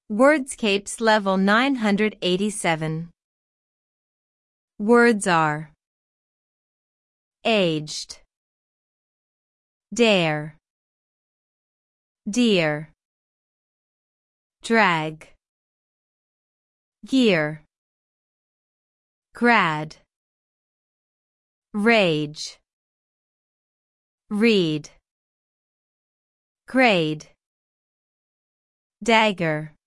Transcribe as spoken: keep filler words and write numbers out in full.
Wordscapes Level nine hundred eighty-seven. Words are aged, dare, dear, drag, gear, grad, rage, read, grade, dagger.